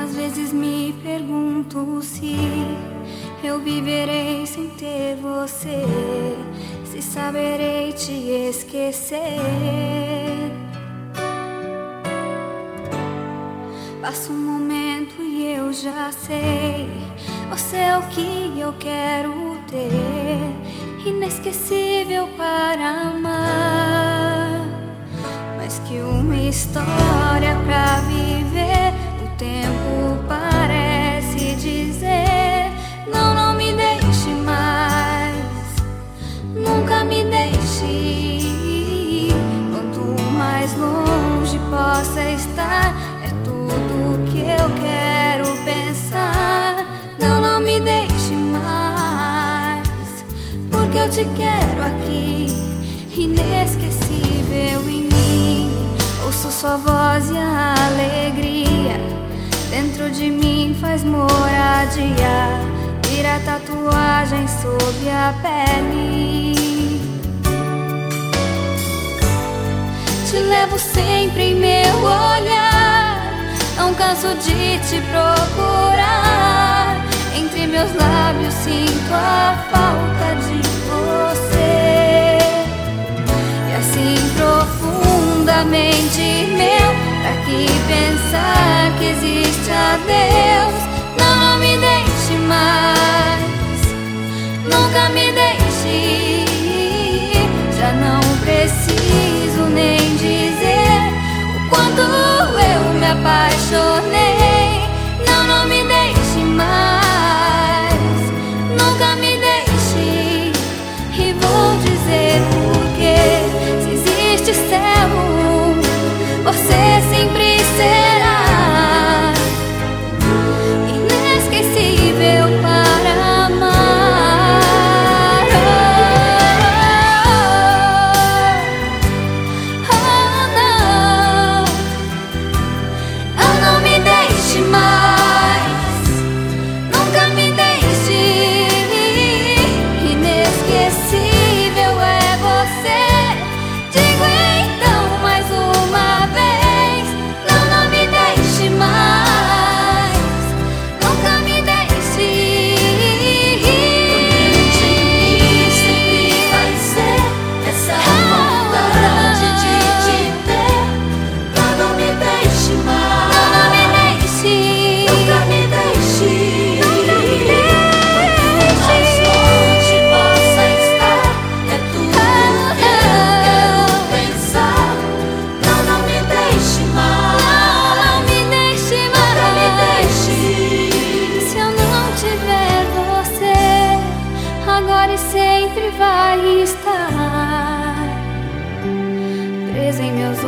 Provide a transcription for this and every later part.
Às vezes me pergunto se eu viverei sem ter você, se saberei te esquecer. Passa um momento e eu já sei, você é o que eu quero ter, inesquecível para amar. Mais que uma história pra viver, o tempo parece dizer: não, não me deixe mais, nunca me deixe ir. Quanto mais longe possa estar, é tudo que eu quero pensar. Não, não me deixe mais, porque eu te quero aqui, inesquecível em mim. Ouço sua voz e a alegria dentro de mim faz moradia, vira tatuagem sob a pele. Te levo sempre em meu olhar, não canso de te procurar. Entre meus lábios sinto a falta de você, e assim profundamente meu, pra que pensar que existe a Deus? Não, não me deixe mais, nunca me deixe ir. Já não preciso nem dizer o quanto eu me apaixonei. Não, não me deixe mais, nunca me deixe ir. E vou dizer porque, se existe céu, você sempre será inesquecível para amar. Oh, não me deixe mais, nunca me deixe ir. Inesquecível é você. Digo então mais uma vez: não, não me deixe mais, nunca me deixe ir. Sempre vai ser essa vontade de te ter. Não, não me deixe mais, Não, não me deixe, nunca me deixe ir. Quanto mais longe possa estar, é tudo que eu quero pensar. Não, não me deixe mais, não me deixe nunca me deixe mais. ir. Se eu não tiver você, agora e sempre vai estar preso em meus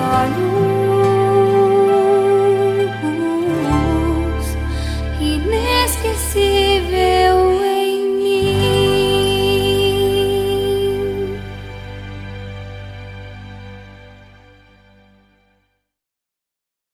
olhos, inesquecível.